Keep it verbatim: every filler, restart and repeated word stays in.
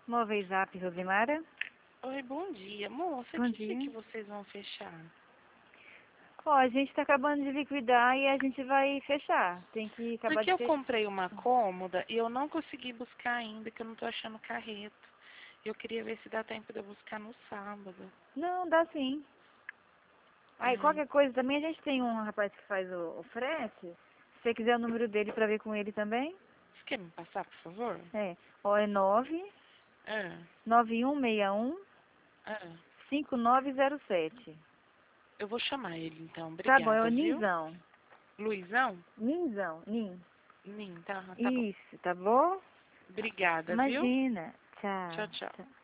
Móveis Zap, Rosimara. Oi, bom dia. Moça, Bom que dia dia. que vocês vão fechar? Ó, a gente tá acabando de liquidar e a gente vai fechar. Tem que acabar Porque de eu fechar. comprei uma cômoda e eu não consegui buscar ainda, que eu não tô achando carreto. Eu queria ver se dá tempo de eu buscar no sábado. Não, dá sim. Aí Ai, qualquer coisa também, a gente tem um rapaz que faz o, o frete. Se você quiser o número dele pra ver com ele também. você quer me passar, por favor? É. Ó, é nove Ah, nove um seis um ah. cinco nove zero sete. Eu vou chamar ele então. Tá bom, é o Obrigada, viu? Ninzão. Luizão? Ninzão, Nin. Nin, tá, tá bom. Isso, tá bom? Obrigada, viu? Imagina. Tchau. Tchau, tchau. Tchau.